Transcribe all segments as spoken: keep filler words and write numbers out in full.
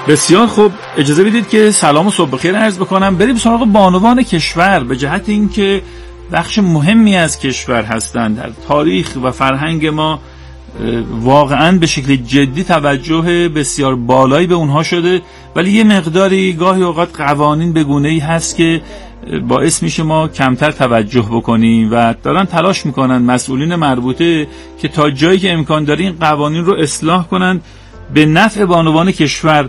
بسیار خوب، اجازه بدید که سلام و صبح بخیر عرض بکنم. بریم سراغ بانوان کشور به جهت اینکه بخش مهمی از کشور هستند. در تاریخ و فرهنگ ما واقعاً به شکل جدی توجه بسیار بالایی به اونها شده، ولی یه مقداری گاهی اوقات قوانین به گونه‌ای هست که باعث میشه ما کمتر توجه بکنیم و دارن تلاش میکنن مسئولین مربوطه که تا جایی که امکان داره این قوانین رو اصلاح کنن به نفع بانوان کشور.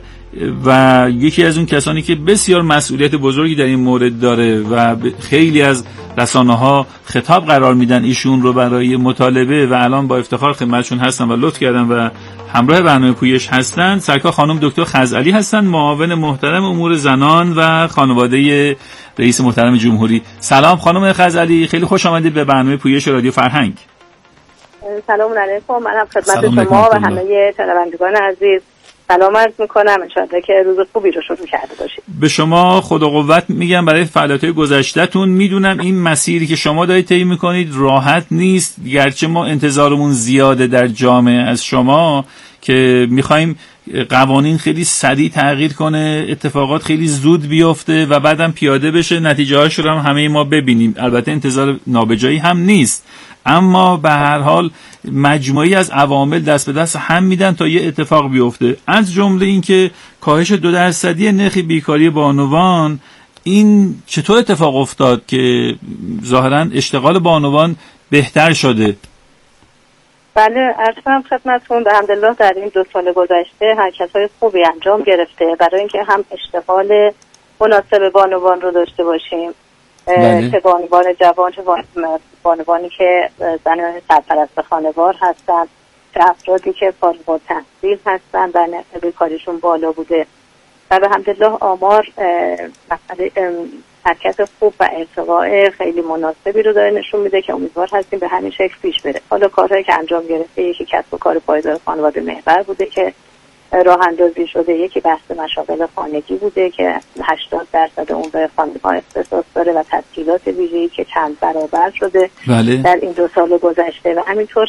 و یکی از اون کسانی که بسیار مسئولیت بزرگی در این مورد داره و خیلی از رسانه‌ها خطاب قرار میدن ایشون رو برای مطالبه و الان با افتخار خدمتشون هستن و لطف کردن و همراه برنامه پویش هستن، سرکار خانم دکتر خزعلی هستن، معاون محترم امور زنان و خانواده رئیس محترم جمهوری. سلام خانم خزعلی، خیلی خوش آمدید به برنامه پویش رادیو فرهنگ. سلام علیکم، من خدمت شما و همه شنوندگان عزیز سلام عرض میکنم. انشاءالله که روز خوبی رو شروع کرده باشید. به شما خدا قوت میگم برای فعالیت‌های گذشته‌تون. میدونم این مسیری که شما دارید طی میکنید راحت نیست، گرچه ما انتظارمون زیاده در جامعه از شما که میخوایم قوانین خیلی سریع تغییر کنه، اتفاقات خیلی زود بیفته و بعدم پیاده بشه، نتیجه هاش رو هم همه ما ببینیم. البته انتظار نابجایی هم نیست، اما به هر حال مجموعی از عوامل دست به دست هم میدن تا یه اتفاق بیفته، از جمله این که کاهش دو درصدی نرخ بیکاری بانوان. این چطور اتفاق افتاد که ظاهرا اشتغال بانوان بهتر شده؟ بله، عرض کنم خدمتتون به حمدالله در این دو سال گذشته حرکت‌های خوبی انجام گرفته برای اینکه هم اشتغال مناسب بانوان رو داشته باشیم، بله. چه بانوان جوان، چه بانوانی که زنان سرپرست خانوار هستند، چه افرادی که فارغ التحصیل هستند و نرخ بیکاریشون بالا بوده و به حمدالله آمار مسئله حرکت خوب و ارتقاء خیلی مناسبی رو داره نشون میده که امیدوار هستیم به همین شکل پیش بره. حالا کارهایی که انجام گرفته، یکی کسب و کار پایدار خانواده محور بوده که راه اندازی شده، یکی بحث مشاغل خانگی بوده که هشتاد درصد اون به خانم‌ها اختصاص داره و تسهیلات ویژه‌ای که چند برابر شده بله. در این دو سال گذشته و همینطور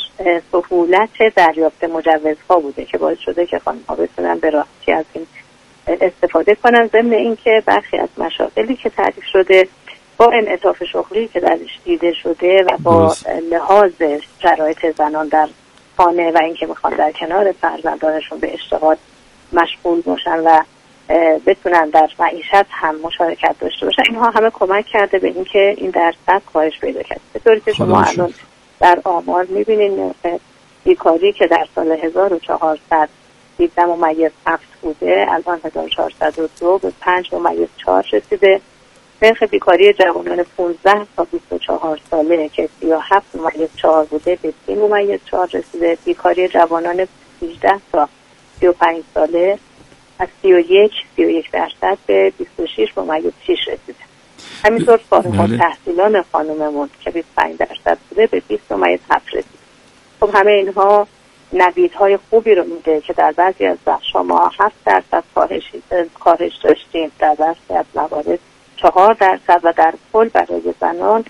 سهولت دریافت مجوزها بوده که باعث شده که خانم‌ها بتونن به راحتی از این استفاده کنن، ضمن اینکه برخی از مشاغلی که تعریف شده با انعطاف شغلی که درش دیده شده و با لحاظ شرایط زنان در خانه و اینکه میخوان در کنار فرزندانشون به اشتغال مشغول باشن و بتونن در معیشت هم مشارکت داشته باشن، اینها همه کمک کرده به اینکه این درصد کاهش پیدا کرده. به طوری که شما الان در آمار میبینید نرخ بیکاری که در سال هزار و چهارصد سیزده ممیز هفت بوده الان هزار و چهارصد و دو به پنج ممیز چهار رسیده. نرخ بیکاری جوانان پانزده تا بیست و چهار ساله که سی و هفت ممیز چهار بوده به سی ممیز چهار رسیده. بیکاری جوانان سیزده تا سی و پنج ساله از سی و یک سی و یک درصد به بیست و شش ممیز شش رسیده. همینطور فارغ التحصیلان خانممون که بیست و پنج درصد بوده به بیست ممیز هفت رسیده. خب همه اینها نویدهای خوبی رو میده که در بعضی از بخش‌ها ما هفت درصد کاهش کاهش داشتیم، در بعضی از موارد چهار درصد و در کل برای زنان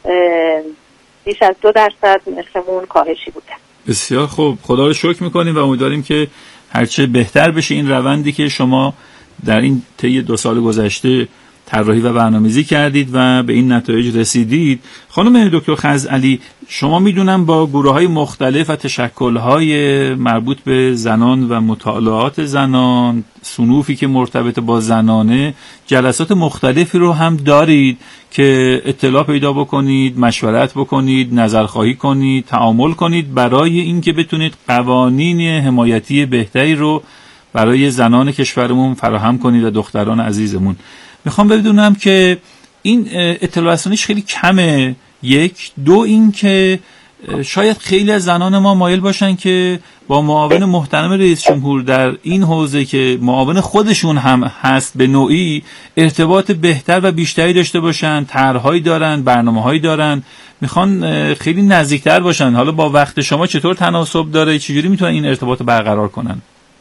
بیش از دو درصد نرخمون کاهشی بوده. بسیار خوب، خدا رو شکر میکنیم و امیدواریم که هرچه بهتر بشه این روندی که شما در این طی دو سال گذشته طراحی و برنامه‌ریزی کردید و به این نتایج رسیدید. خانم دکتر خزعلی، شما میدونم با گروه‌های مختلف و تشکل‌های مربوط به زنان و مطالعات زنان، صنوفی که مرتبط با زنانه، جلسات مختلفی رو هم دارید که اطلاع پیدا بکنید، مشورت بکنید، نظرخواهی کنید، تعامل کنید برای اینکه بتونید قوانین حمایتی بهتری رو برای زنان کشورمون فراهم کنید و دختران عزیزمون. میخوام بدونم که این اطلاع رسانیش خیلی کمه، یک دو این که شاید خیلی از زنان ما مایل باشن که با معاون محترم رئیس جمهور در این حوزه که معاون خودشون هم هست به نوعی ارتباط بهتر و بیشتری داشته باشن، طرح‌هایی دارن، برنامه‌هایی دارن، میخوان خیلی نزدیکتر باشن. حالا با وقت شما چطور تناسب داره؟ چجوری میتونن این ارتباط برقرار کنن؟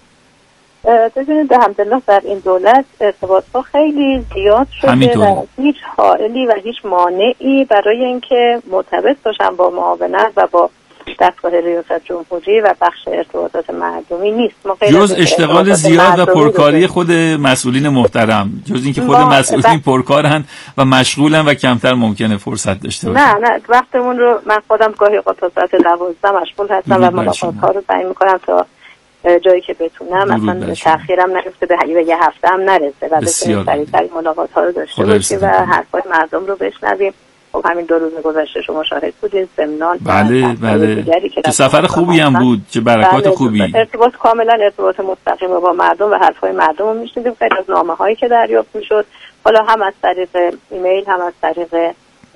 ببینید الحمدلله در این دولت ارتباط‌ها خیلی زیاد شده و هیچ حائلی و هیچ مانعی برای اینکه مرتبط باشن با معاونت و با دستگاه ریاست جمهوری و بخش ارتباطات مردمی نیست. جز اشتغال زیاد و پرکاری خود مسئولین محترم، جز اینکه خود مسئولین پرکارن و مشغولن و کمتر ممکنه فرصت داشته باشن. نه نه وقتمون رو من خودم گاهی تا ساعت دوازده مشغول هستم و ملاقات‌ها رو تعیین می‌کنم تا جایی که بتونم. اصلا تأخیرم نرفته به یه هفته هم نرسه و بسیار سریع‌تر ملاقات‌ها رو داشته باشیم و حرفای مردم رو بشنویم. خب همین دو روز گذشته شما شاهد بودید سمنان. بله بله که سفر خوبی هم بود، چه برکات بله خوبی. ارتباط کاملا ارتباط مستقیم با مردم و حرفای مردم رو میشنیدیم. خیلی از نامه‌هایی که دریافت میشد، حالا هم از طریق ایمیل، هم از طریق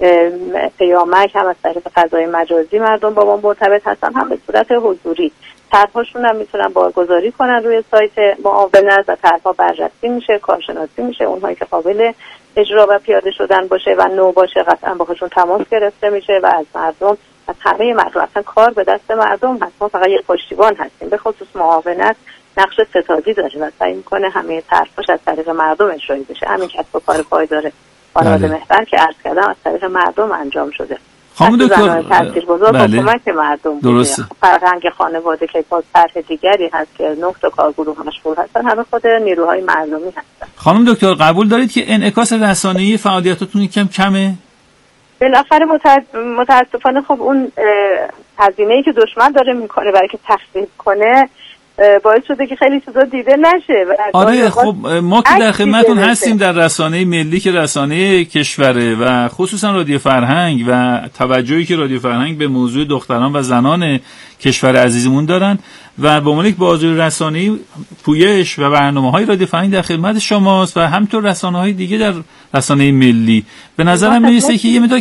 پیامک، هم از طریق فضای مجازی مردم با ما مرتبط هستن، هم به صورت حضوری. طرح‌هاشون هم میتونن بارگذاری کنن روی سایت معاونت و طرح‌ها بررسی میشه، کارشناسی میشه. اونهایی که قابل اجرا و پیاده شدن باشه و نو باشه قطعا باهاشون تماس گرفته میشه و از مردم، از همه مردم، اصلا کار به دست مردم هست. ما فقط یک پشتیبان هستیم. به خصوص معاونت نقش ستادی داره و سعی میکنه همه طرح‌هاش از طریق مردم اجرایی بشه. همین کسب و کار پایدار خانواده محور که عرض کردم از طریق مردم انجام شده. خانم دکتر تاثیرگذار بله. با کمک مردم درسته. فرهنگ خانواده که باز طرح دیگری هست که نه تا کارگروه مشغول هستن، همه خود نیروهای مردمی هستن. خانم دکتر قبول دارید که انعکاس رسانه‌ای فعالیتاتون یکم کمه؟ بالاخره متاسفانه خب اون هزینه‌ای که دشمن داره میکنه برای که تخریب کنه باعث شده که خیلی چیزا دیده نشه. آره خب ما که در خدمتتون هستیم در رسانه ملی که رسانه کشوره و خصوصا رادیو فرهنگ و توجهی که رادیو فرهنگ به موضوع دختران و زنان کشور عزیزمون دارن و به عنوان یک بازار رسانه‌ای پویش و برنامه‌های رادیو فرهنگ در خدمت شماست و همینطور رسانه‌های دیگه در رسانه ملی. به نظرم میرسه که یه مقدار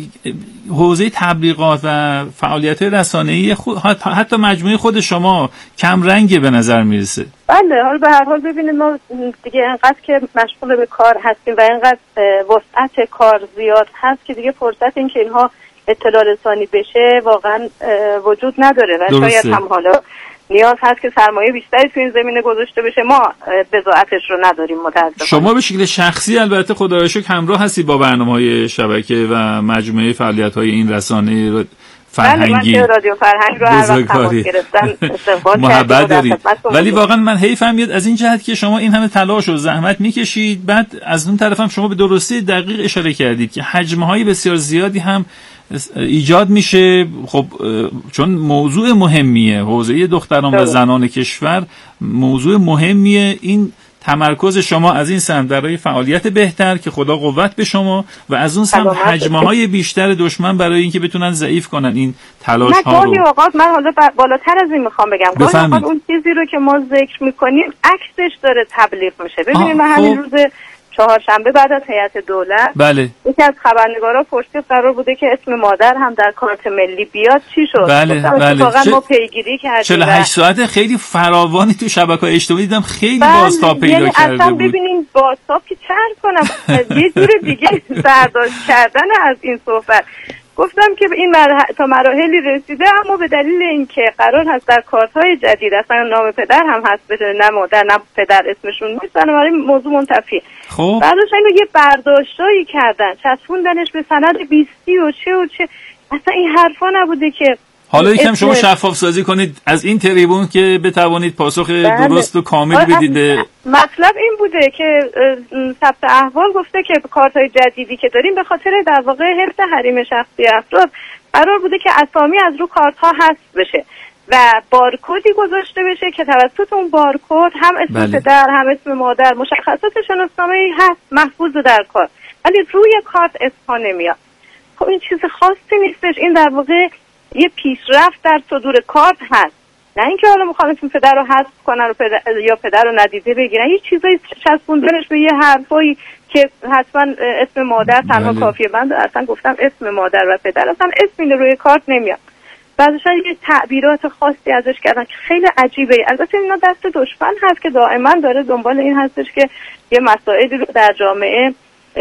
حوزه تبلیغات و فعالیت‌های رسانه‌ای حتی مجموعه خود شما کم رنگه به نظر میرسه. بله حالا به هر حال ببینید ما دیگه انقدر که مشغول به کار هستیم و انقدر وسعت کار زیاد هست که دیگه فرصت این که اینها اطلاع رسانی بشه واقعا وجود نداره و شاید هم حالا نیاز هست که سرمایه بیشتری تو این زمینه گذاشته بشه. ما بضاعتش رو نداریم متاسفانه. شما به شکل شخصی البته خدا را شکر همراه هستی با برنامه‌های شبکه و مجموعه فعالیت‌های این رسانه فرهنگی. من رادیو فرهنگ رو هر وقت تماس گرفتن استقبال محبت دارید. ولی واقعا من حیفم میاد از این جهت که شما این همه تلاش و زحمت میکشید، بعد از اون طرف هم شما به درستی دقیق اشاره کردید که حجم‌های بسیار زیادی هم ایجاد میشه. خب چون موضوع مهمیه، حوزه دختران و زنان کشور موضوع مهمیه. این تمرکز شما از این سمت برای فعالیت بهتر که خدا قوت به شما و از اون سمت حجم‌های بیشتر دشمن برای اینکه بتونن ضعیف کنن این تلاش ها رو. گاهی اوقات من حالا بالاتر از این میخوام بگم، گاهی اوقات اون چیزی رو که ما ذکر میکنیم عکسش داره تبلیغ میشه. ببینید من همین روز چهارشنبه بعد از هیئت دولت بله. یکی از خبرنگارا پرسید قرار بوده که اسم مادر هم در کارت ملی بیاد، چی شد؟ بله بله. واقعا ما پیگیری کردیم. چهل و هشت ساعت خیلی فراوانی تو شبکه‌های اجتماعی دیدم، خیلی بله. بازتاب پیدا یعنی کرده اصلا بود. ببینین بازتاب که چند کنم یه جور دیگه برداشت کردن از این صحبت. گفتم که این مرح... تا مراحلی رسیده، اما به دلیل اینکه قرار هست در کارت‌های جدید اصلا نام پدر هم هست بشه، نه مادر نه پدر اسمشون نیست، بنابراین موضوع منتفی. خب بعدش اینو یه برداشتایی کردن، چسبوندنش به سند بیستی و چه و چه. اصلا این حرفا نبوده که حالا یکم شما شفاف سازی کنید از این تریبون که بتوانید پاسخ بله. درست و کامل بدید. مطلب این بوده که ثبت احوال گفته که کارت‌های جدیدی که داریم به خاطر در واقع حفظ حریم شخصی افراد قرار بوده که اسامی از رو کارت‌ها حذف بشه و بارکدی گذاشته بشه که توسط اون بارکد هم اسم بله. پدر هم اسم مادر مشخصات شناسنامه‌ای هست محفوظ در کارت، ولی روی کارت اسم نمیاد. خب این چیز خاصی نیستش، این در واقع یه پیشرفت در صدور کارت هست، نه اینکه حالا میخوان اسم پدر رو حذف کنن و پدر یا پدر رو ندیده بگیرن. یه چیزایی چسبوندنش به یه حرفایی که حتما اسم مادر تنها بله. کافیه. من اصلا گفتم اسم مادر و پدر اصلا اسم روی کارت نمیاد. بعضیش یه تعبیرات خاصی ازش کردن که خیلی عجیبه. البته اینا دست دشمن هست که دائما داره دنبال این هستش که یه مسائلی رو در جامعه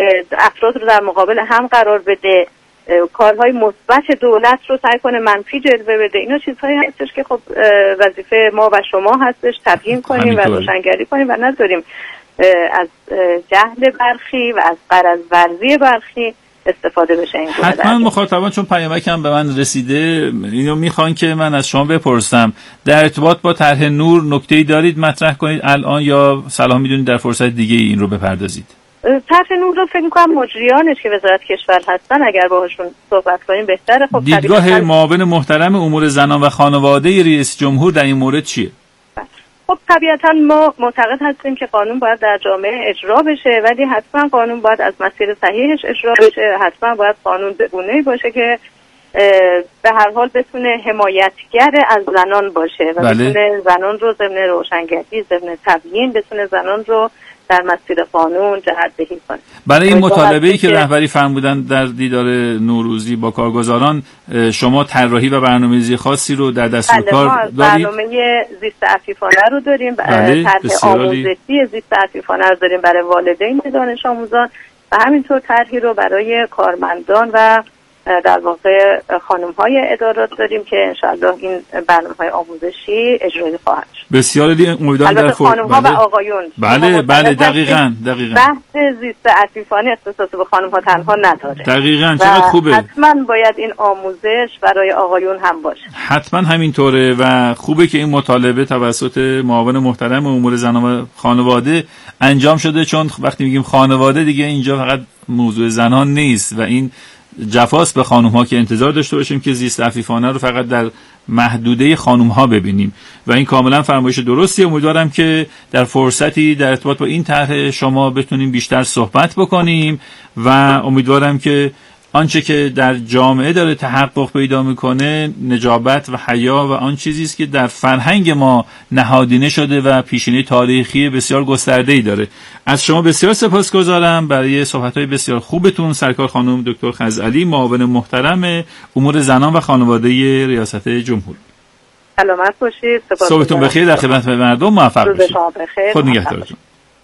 افراد رو در مقابل هم قرار بده، کارهای مثبت دولت رو سعی کنه منفی جلوه بده. اینا چیزهایی هستش که خب وظیفه ما و شما هستش تبیین کنیم و روشنگری کنیم و نذاریم از جهل برخی و از غرض ورزی برخی استفاده بشه این گونه. حتما مخاطبان چون پیامکم به من رسیده اینو میخوان که من از شما بپرسم، در ارتباط با طرح نور نکته‌ای دارید مطرح کنید الان یا صلاح میدونید در فرصت دیگه این رو بپردازید؟ طرح نور رو فکر می‌کنم مجریانش که وزارت کشور هستن اگر باهاشون صحبت کنیم بهتره. خب دیدگاه معاون محترم امور زنان و خانواده رئیس جمهور در این مورد چیه؟ خب طبیعتا ما معتقد هستیم که قانون باید در جامعه اجرا بشه، ولی حتما قانون باید از مسیر صحیحش اجرا بشه، حتما باید قانون به گونه‌ای باشه که به هر حال بتونه حمایتگر از زنان باشه و بله. بتونه زنان رو ضمن روشنگری، ضمن تبیین، بتونه زنان رو در مسیر قانون جهت‌دهی کنه. برای این مطالبه‌ای که رهبری فرمودن در دیدار نوروزی با کارگزاران، شما طراحی و برنامه‌ریزی خاصی رو در دستور کار دارید؟ برنامه زیست عفیفانه رو داریم، طرح آموزشی زیست عفیفانه رو داریم برای والدین دانش آموزان و همینطور طرحی رو برای کارمندان و در واقع خانم‌های ادارات داریم که انشالله این برنامه‌های آموزشی اجرایی خواهد شد. بسیار عالی، امیدوارم در فور... خانم‌ها بله. و آقایون. بله بله دقیقاً دقیقاً. بحث زیست عفیفانه اختصاص به خانم‌ها تنها نداره. دقیقاً چقدر خوبه. حتماً باید این آموزش برای آقایون هم باشه. حتماً همینطوره و خوبه که این مطالبه توسط معاون محترم امور زنان و خانواده انجام شده، چون وقتی میگیم خانواده دیگه اینجا فقط موضوع زنان نیست و این جفاست به خانوم ها که انتظار داشته باشیم که زیست عفیفانه رو فقط در محدوده خانوم ها ببینیم و این کاملا فرمایش درستی. امیدوارم که در فرصتی در ارتباط با این طرح شما بتونیم بیشتر صحبت بکنیم و امیدوارم که آنچه که در جامعه داره تحقق پیدا میکنه نجابت و حیا و آن چیزی است که در فرهنگ ما نهادینه شده و پیشینه تاریخی بسیار گسترده‌ای داره. از شما بسیار سپاسگزارم برای صحبت‌های بسیار خوبتون سرکار خانم دکتر خزعلی، معاون محترم امور زنان و خانواده ریاست جمهور. سلامت باشید. صبحتون بخیر، در خدمت مردم موفق باشید. خود نگهدارتون.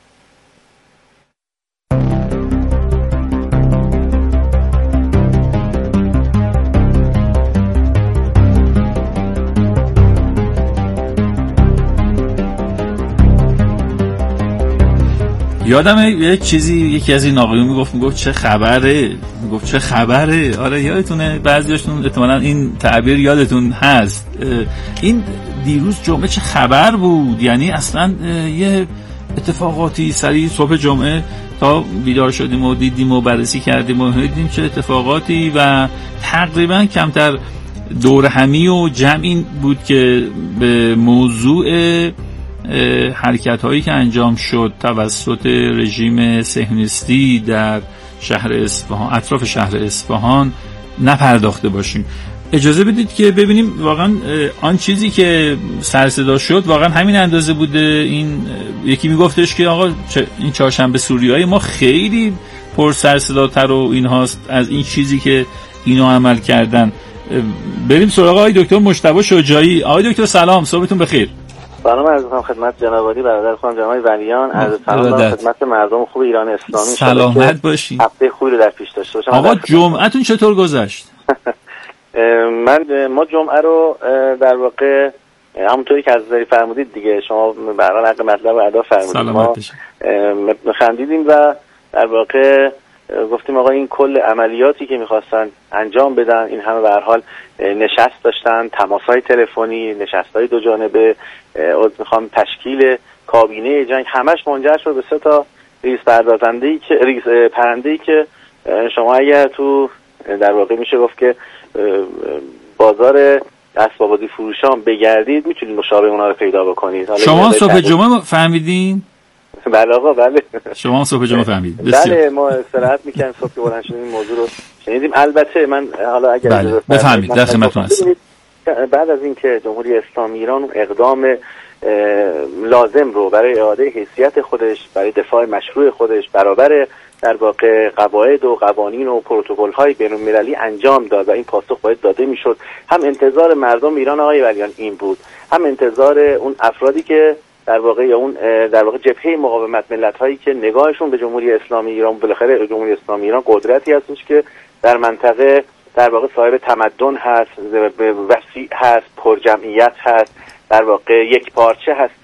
یادمه یک چیزی یکی از این آقایون میگفت میگفت چه خبره میگفت چه خبره آره یادتونه بعضیاشون احتمالاً این تعبیر یادتون هست. این دیروز جمعه چه خبر بود، یعنی اصلا یه اتفاقاتی سریع صبح جمعه تا بیدار شدیم و دیدیم و بررسی کردیم و دیدیم چه اتفاقاتی و تقریبا کمتر دور همی و جمعی بود که به موضوع حرکت هایی که انجام شد توسط رژیم صهیونیستی در شهر اصفهان، اطراف شهر اصفهان نپرداخته باشیم. اجازه بدید که ببینیم واقعا آن چیزی که سر صدا شد واقعا همین اندازه بوده. این یکی میگفتش که آقا این چهارشنبه سوریایی ما خیلی پر سر صداتر و این هاست از این چیزی که اینا عمل کردن. بریم سراغ آقای دکتر مجتبی شجاعی. آقای دکتر سلام، صبحتون بخیر. سلام عرض می‌کنم خدمت جناب عالی برادر خانم جناب ولیان، عرض سلام خدمت مردم خوب ایران اسلامی. سلامت باشین. هفته خوبی رو در پیش داشته باشم. آقا جمعه‌تون چطور گذشت؟ من ما جمعه رو در واقع همونطوری که عزیزی فرمودید دیگه، شما به هر حال حق مطلب رو ادا فرمودید، ما خندیدیم و در واقع گفتیم آقا این کل عملیاتی که میخواستن انجام بدن، این همه به هر حال نشست داشتن، تماس‌های تلفنی، نشست‌های دو جانبه، میخوام تشکیل کابینه جنگ، همش منجر شد به سه تا ریس پردازنده‌ای که ریس پرنده‌ای که شما اگر تو در واقع میشه گفت که بازار اسباب‌بازی فروشان بگردید میتونید مشابه اونا رو پیدا بکنید. شما صبح جمعه فهمیدین؟ بله آقا بله. شما صبح جمعه فهمیدید؟ بله ما استراحت میکنیم صبح که بلند شدیم این موضوع رو شنیدیم. البته من حالا اگر بله. بفهمید در خدمتتون هستم. بعد از اینکه جمهوری اسلامی ایران اقدام لازم رو برای اعاده حیثیت خودش، برای دفاع مشروع خودش برابر در واقع قواعد و قوانین و پروتکل‌های بین‌المللی انجام داد و این پاسخ باید داده میشد، هم انتظار مردم ایران آقای ولیان این بود، هم انتظار اون افرادی که در واقع یا اون در واقع جبهه مقاومت ملت‌هایی که نگاهشون به جمهوری اسلامی ایران، بالاخره جمهوری اسلامی ایران قدرتی هستش که در منطقه در واقع صاحب تمدن هست، وسیع هست، پرجمعیت هست، در واقع یک پارچه هستش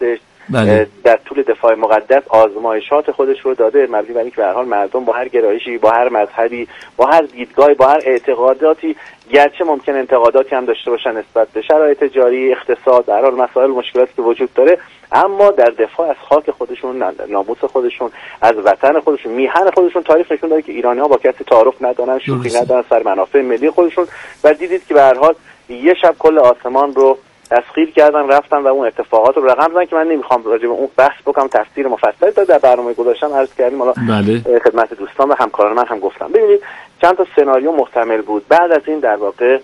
بله. در طول دفاع مقدس آزمایشات خودش رو داده، مبنی بر اینکه به هر حال مردم با هر گرایشی، با هر مذهبی، با هر دیدگاهی، با هر اعتقاداتی، گرچه ممکن انتقاداتی هم داشته باشن نسبت به شرایط جاری، اقتصاد، در حال مسائل مشکلاتی که وجود داره، اما در دفاع از خاک خودشون، ناموس خودشون، از وطن خودشون، میهن خودشون، تاریخ نشون داده که ایرانی‌ها با کسی تعارف ندارن، شوخی ندارن سر منافع ملی خودشون، و دیدید که به هر حال یه شب کل آسمان رو تسخیر کردن، رفتن و اون اتفاقات رو رقم زدن که من نمیخوام راجع به اون بحث بکنم، تفسیر مفصلی داد در برنامه گذاشتم عرض کردیم، حالا بله. خدمت دوستان و همکاران من هم گفتم. ببینید چند تا سناریو محتمل بود. بعد از این در واقع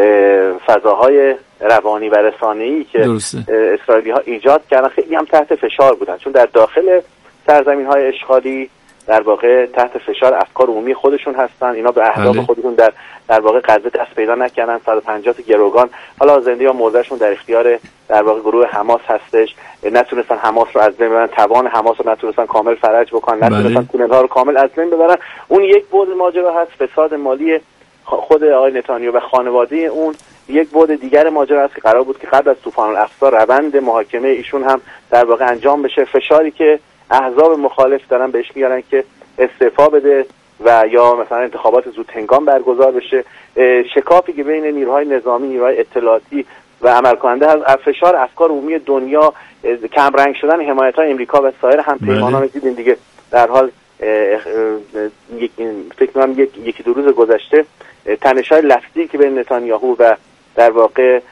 فضاهای روانی و رسانه‌ای که اسرائیلی‌ها ایجاد کردن خیلی هم تحت فشار بودن، چون در داخل سرزمین‌های اشغالی در واقع تحت فشار افکار عمومی خودشون هستن، اینا به اهداف بله. خودشون در در واقع غزه دست پیدا نکردن. صد و پنجاه تا گروگان حالا زنده یا مردهشون در اختیار در واقع گروه حماس هستش، نتونستن حماس رو از بین ببرن، توان حماس رو نتونستن کامل فرج بکنن، نتونستن تونل‌ها رو کامل از بین ببرن. اون یک بعد ماجرا هست، فساد مالی خود آقای نتانیاهو و خانواده اون. یک بعد دیگر ماجرا هست که قرار بود که قبل از طوفان الاقصی روند محاکمه ایشون هم در واقع انجام بشه، فشاری که احزاب مخالف دارن بهش میارن که استعفا بده و یا مثلا انتخابات زود هنگام برگزار بشه، شکافی که بین نیروهای نظامی، نیروهای اطلاعاتی و عملکننده از فشار افکار عمومی دنیا، کم رنگ شدن حمایت‌های امریکا و سایر هم پیمانان دیدین دیگه. در حال یک فکر کنم یک یکی دو روز گذشته تنش‌های لفظی که بین نتانیاهو و در واقع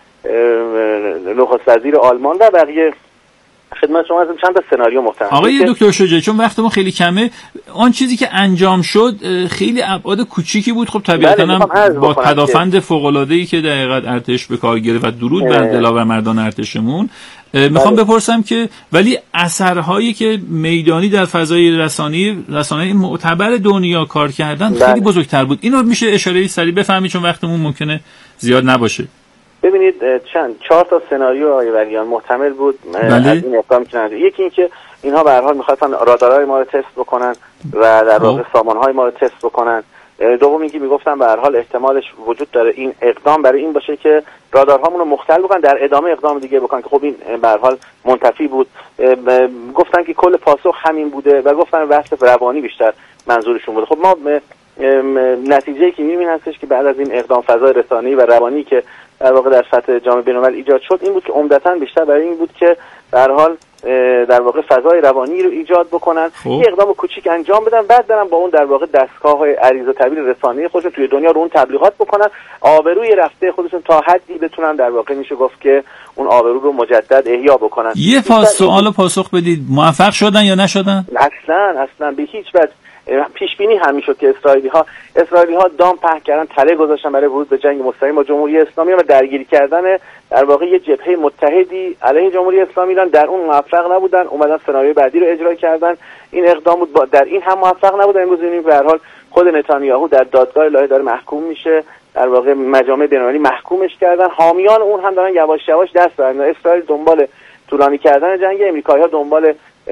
نخست وزیر آلمان و بقیه، خدمت شما از چند تا سناریو محتمل. آقای دکتر شجاعی، چون وقتمون خیلی کمه، آن چیزی که انجام شد خیلی ابعاد کوچیکی بود، خب طبیعتاً هم با پدافند فوق‌العاده‌ای که در حقیقت ارتش به کار گرفت و درود بر دلاورمردان ارتشمون، میخوام بپرسم که ولی اثرهایی که میدانی در فضای رسانه‌ای رسانه‌ای معتبر دنیا کار کردن خیلی بزرگتر بود. اینو میشه اشاره سریع بفهمید چون وقتمون ممکنه زیاد نباشه. ببینید چند چهار تا سناریو آقای ولیان محتمل بود از این اقدام که یکی این که اینها به هر حال می‌خواستن رادارهای ما رو تست بکنن و در واقع سامانهای ما رو تست بکنن. دوم اینکه میگفتن به هر حال احتمالش وجود داره این اقدام برای این باشه که رادارهامون رو مختل بکنن، در ادامه اقدام دیگه بکنن که خب این به هر حال منتفی بود. گفتن که کل پاسخ همین بوده و گفتن وصف روانی بیشتر منظورشون بوده. خب ما نتیجه‌ای که می‌بینیم هستش که بعد از این اقدام فضای رسانه‌ای و روانی که در واقع در سطح جامعه بین‌المللی ایجاد شد این بود که عمدتاً بیشتر برای این بود که در حال در واقع فضای روانی رو ایجاد بکنن، یه اقدام کوچیک انجام بدن، بعد برن با اون در واقع دستگاه‌های عریض و تبیین رسانه‌ای خودشون توی دنیا رو اون تبلیغات بکنن، آبروی رفته خودشون تا حدی بتونن در واقع میشه گفت که اون آبرو رو مجدد احیا بکنن. یه پاس سوالو پاسخ بدید، موفق شدن یا نشدن؟ اصلا اصلا به هیچ وجه. پیش بینی هم میشد که اسرائیلی ها اسرائیلی ها دام پهن کردن، تله گذاشتن برای ورود به جنگ مستقیم با جمهوری اسلامی و درگیری کردن در واقع یه جبهه متحدی علیه جمهوری اسلامی ایران. در اون موفق نبودن، اومدن سناریوی بعدی رو اجرا کردن، این اقدام بود. در این هم موفق نبودن. امروز می‌بینیم به هر حال خود نتانیاهو در دادگاه الهه داره محکوم میشه، در واقع مجامع بین‌المللی محکومش کردن، حامیان اون هم دارن یواش یواش دست برمی‌دارن. اسرائیل دنبال طولانی کردن جنگ، امریکایی‌ها دنبال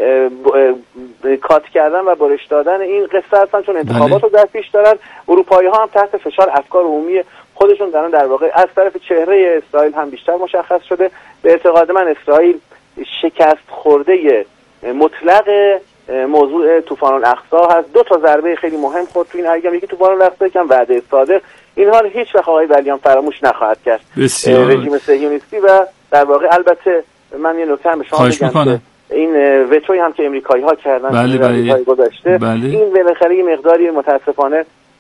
کات کردن و برش دادن این قصه هستن، چون انتخابات رو در پیش دارن. اروپایی ها هم تحت فشار افکار عمومی خودشون دارن در واقع از طرف چهره اسرائیل هم بیشتر مشخص شده. به اعتقاد من اسرائیل شکست خورده مطلق موضوع طوفان الاقصی هست. دو تا ضربه خیلی مهم خورد تو این ایام، یکی طوفان الاقصی که وعده صادق، اینها رو هیچ وقت آقای ولیان فراموش نخواهد کرد رژیم صهیونیستی. و در واقع البته من یه نکته به شما بگم، این وتوی هم که امریکایی ها کردن بله بله. گذشته بله. این بالاخره یه مقداری متاسفانه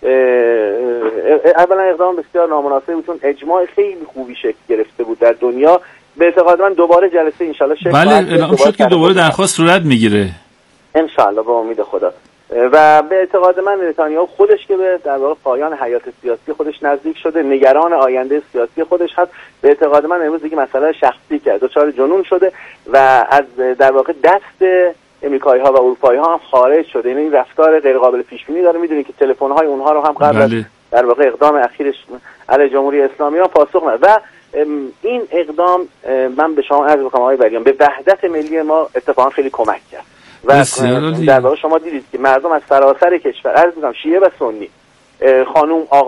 اولا اقدام بسیار نامناسب بود، چون اجماع خیلی خوبی شکل گرفته بود در دنیا. به اعتقاد من دوباره جلسه انشالله شکل بله اعلام شد که دوباره درخواست صورت میگیره انشالله با امید خدا. و به اعتقاد من نتانیاهو خودش که به در واقع پایان حیات سیاسی خودش نزدیک شده، نگران آینده سیاسی خودش هست. به اعتقاد من امروز دیگه مسئله شخصی که دچار جنون شده و از در واقع دست امریکایی ها و اروپایی ها هم خارج شده. یعنی این رفتار غیر قابل پیش بینی داره. میدونید که تلفن های اونها رو هم قبل از در واقع اقدام اخیرش علیه جمهوری اسلامی ها پاسخ نداد. و این اقدام من به شما عرض می‌کنم آقای ولیان به وحدت ملی ما اتفاقا خیلی کمک کرد. و در واقع شما دیدید که مردم از سراسر کشور، عرض می‌کنم شیعه و سنی، خانوم، آقا،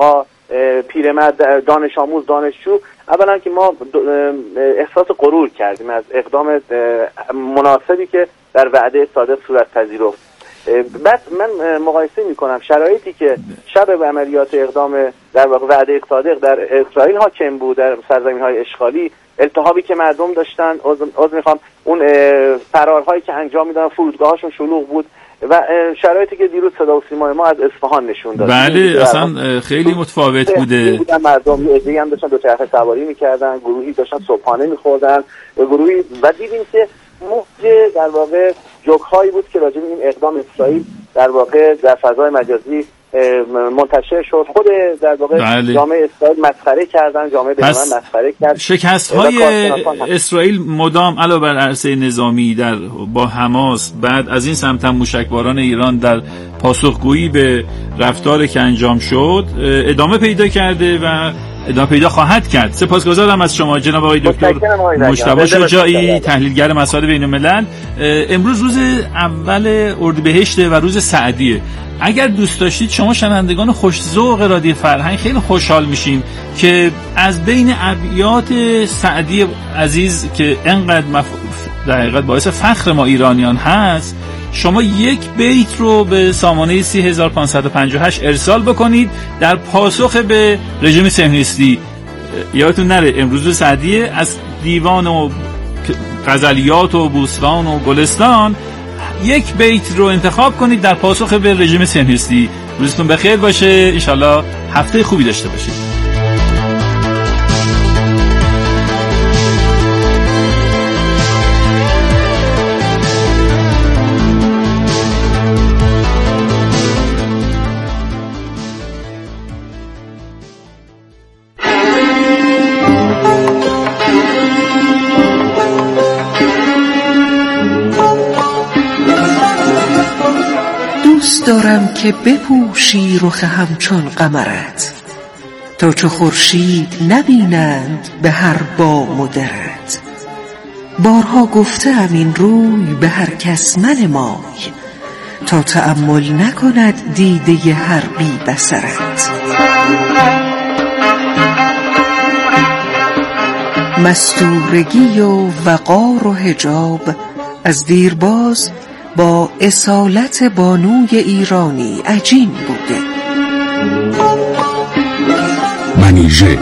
پیرمرد دانش آموز دانشجو، اولا که ما احساس غرور کردیم از اقدام مناسبی که در وعده صادق صورت پذیرفت. بعد من مقایسه میکنم شرایطی که شب به عملیات اقدام در واقع وعده صادق در اسرائیل حاکم بود، در سرزمین های اشغالی، التهابی که مردم داشتن، عذر میخوام، اون فرارهایی که انجام میدادن، فرودگاهاشون شلوغ بود و شرایطی که دیروز صدا و سیمای ما از اصفهان نشون داد. بله اصلا خیلی متفاوت بوده. مردم یه عده‌ای هم داشتن دوچرخه سواری میکردن، گروهی داشتن صبحانه میخوردن، گروهی و دیدیم که موج در واقع جوک‌هایی بود که راجع به این اقدام اسرائیل در واقع در فضای مجازی منتشر شد. خود در واقع بله. جامعه اسرائیل مسخره کردن، جامعه بین‌الملل مسخره کرد. شکست‌های اسرائیل مدام علاوه بر عرصه نظامی در با حماس، بعد از این سمت هم موشکباران ایران در پاسخگویی به رفتاری که انجام شد ادامه پیدا کرده و ادامه پیدا خواهد کرد. سپاسگزارم از شما جناب آقای دکتر مجتبی شجاعی، تحلیلگر مسائل بین‌الملل. امروز روز اول اردیبهشت و روز سعدیه. اگر دوست داشتید شما شنوندگان خوش ذوق رادیو فرهنگ خیلی خوشحال میشیم که از بین ابیات سعدی عزیز که انقدر مف... در حقیقت باعث فخر ما ایرانیان هست، شما یک بیت رو به سامانه سی هزار و پانصد و پنجاه و هشت ارسال بکنید در پاسخ به رژیم صهیونیستی. یادتون نره امروز سعدیه، از دیوان و غزلیات و بوستان و گلستان یک بیت رو انتخاب کنید در پاسخ به رژیم صهیونیستی. روزتون بخیر باشه، انشالله هفته خوبی داشته باشید. دارم که بپوشی رخ همچون قمرت، تا چو خورشید نبینند به هر بام و درت. بارها گفتم این روی به هر کس منمای، تا تأمل نکند دیده هر بی بصرت. مستورگی و وقار و حجاب از دیرباز با اصالت بانوی ایرانی عجین بوده. منیژه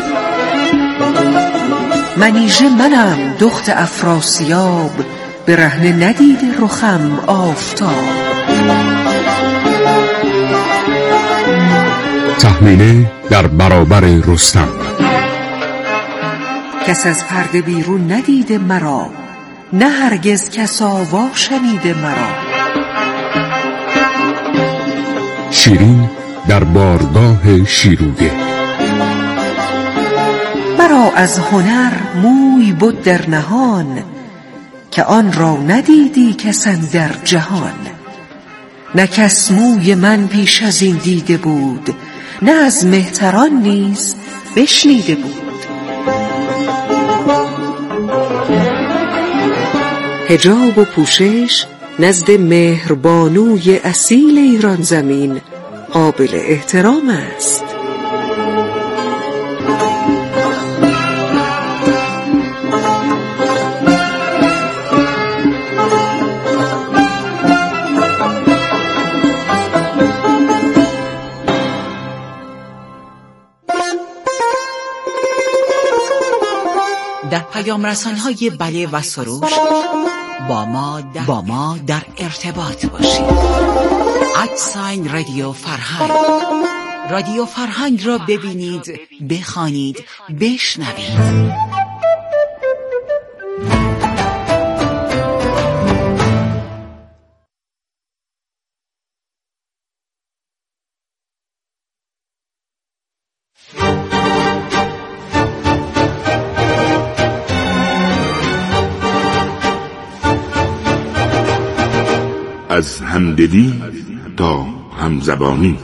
منیژه منم دخت افراسیاب، به رهنه ندیده رخم آفتاب. تهمینه در برابر رستم. کس از پرده بیرون ندیده مرا، نه هرگز کس آوا شنیده مرا. شیرین در بارگاه شیرویه. مرا از هنر موی بود در نهان، که آن را ندیدی کس اندر جهان. نه کس موی من پیش از این دیده بود، نه از مهتران نیز بشنیده بود. حجاب و پوشش نزد مهربانوی اصیل ایران زمین قابل احترام است. در پیام رسان‌های بله و سروش با ما در, با ما در ارتباط باشید. ادساین رادیو فرهنگ. رادیو فرهنگ را ببینید، بخوانید، بشنوید. از همدلی تا همزبانی.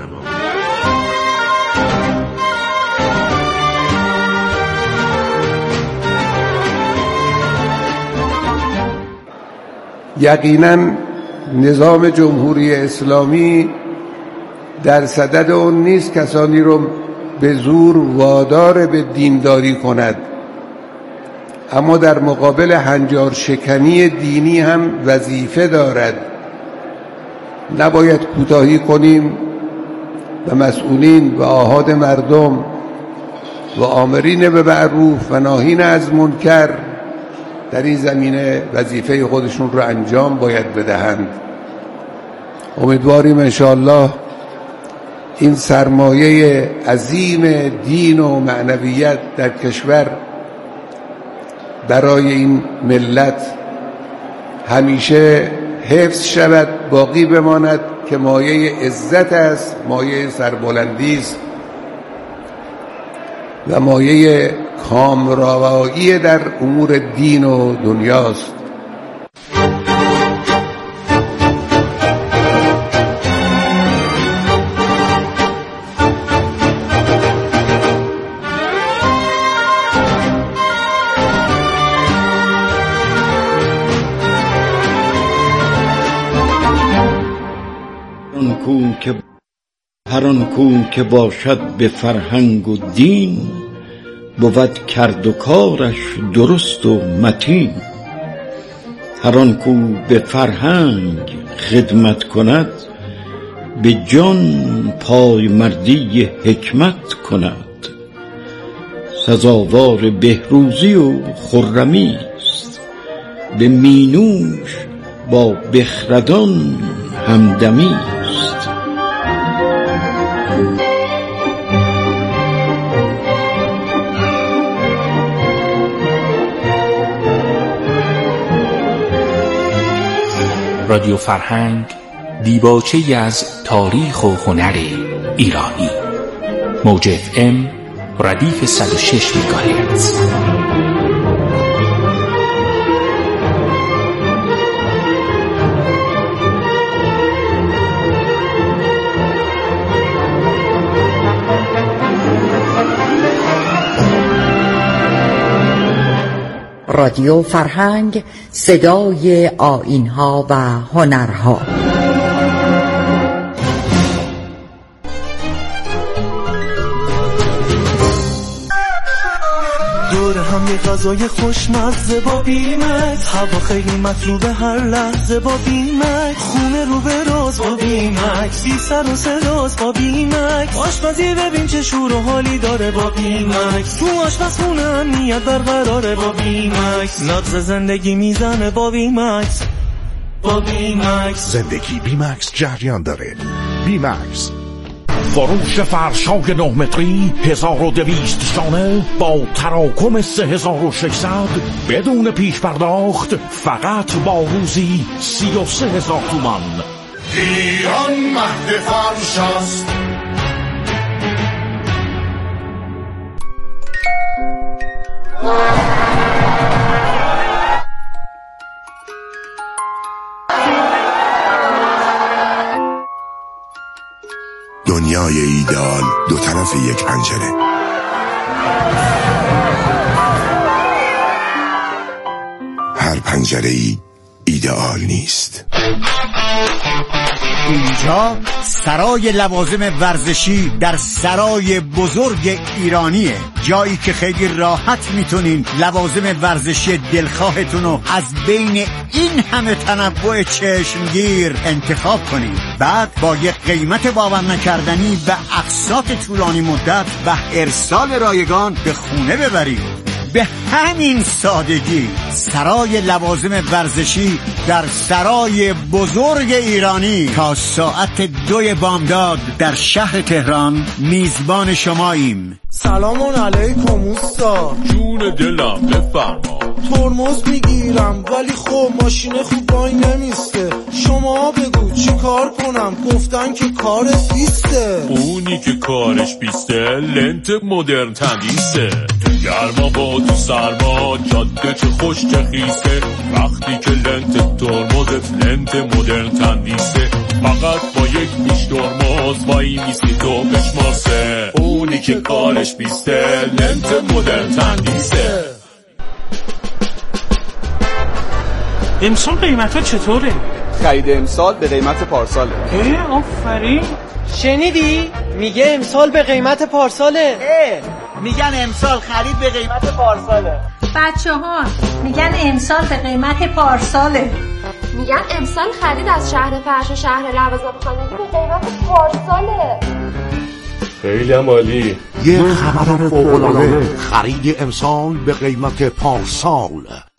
یقینا نظام جمهوری اسلامی در صدد اون نیست کسانی رو به زور وادار به دینداری کند، اما در مقابل هنجار شکنی دینی هم وظیفه دارد. نباید کوتاهی کنیم و مسئولین و آحاد مردم و آمرین به معروف و ناهین از منکر در این زمینه وظیفه خودشون رو انجام باید بدهند. امیدواریم انشاءالله این سرمایه عظیم دین و معنویت در کشور برای این ملت همیشه حفظ شود، باقی بماند که مایه عزت است، مایه سربلندی است و مایه کامروایی در امور دین و دنیاست. که هر آن کو که باشد به فرهنگ و دین، بود کرد و کارش درست و متین. هر آن کو به فرهنگ خدمت کند، به جان پای مردی حکمت کند. سزاوار بهروزی و خرمی است، به مینوش با بخردان همدمی است. رادیو فرهنگ، دیباچه‌ای از تاریخ و هنر ایرانی. موج اف ام ردیف صد و شش مگاهرتز. رادیو فرهنگ، صدای آیین‌ها و هنرها. دور هم یه غذای خوشمزه با بیمت، هوا خیلی مطلوبه هر لحظه با بیمت، خونه رو به راز با بیمت، بی سر و صداست با بیمت، آشپزی ببین چه شور و حالی داره با بیمت، تو آشپزخونه امنیت برقراره با بیمت، نبض زندگی میزنه با بیمت. با بیمکس زندگی بیمکس جریان داره. بیمکس فروش فرشای نه متری هزار و دویست شانه با تراکم سه هزار و ششصد بدون پیش پرداخت، فقط با روزی سی و سه هزار تومان. ایران مهد فرش است. دنیای ایدئال دو طرف یک پنجره. هر پنجره ای ایدئال نیست. اینجا سرای لوازم ورزشی در سرای بزرگ ایرانیه، جایی که خیلی راحت میتونین لوازم ورزشی دلخواهتون رو از بین این همه تنوع چشمگیر انتخاب کنین، بعد با یک قیمت باور نکردنی و اقساط طولانی مدت و ارسال رایگان به خونه ببرید. به همین سادگی سرای لوازم ورزشی در سرای بزرگ ایرانی تا ساعت دوی بامداد در شهر تهران میزبان شماییم. سلام علیکم اوستا. جون دلم بفرما. ترمز میگیرم ولی خب ماشین خوب وای نمیسته، شما بگو چی کار کنم؟ گفتن که کارت بیسته. اونی که کارش بیسته لنت مدرن تندیسه، گرما با تو سرما جاده چه خوش چه خیسه، وقتی که لنت ترمزت لنت مدرن تندیسه، فقط با یک پیش ترمز وای میستی تو بشماسه، اونی که کارش بیسته لنت مدرن تندیسه. امسال قیمت ها چطوره؟ خرید امسال به قیمت پارساله. اه آفرین. شنیدی؟ میگه امسال به قیمت پارساله. میگن امسال خرید به قیمت پارساله. بچه ها میگن امسال به قیمت پارساله. میگن امسال خرید از شهر فرش و شهر لوازم خانگی به قیمت پارساله. خیلی هم عالی. یه خبر فوق‌العاده، خرید امسال به قیمت پارسال.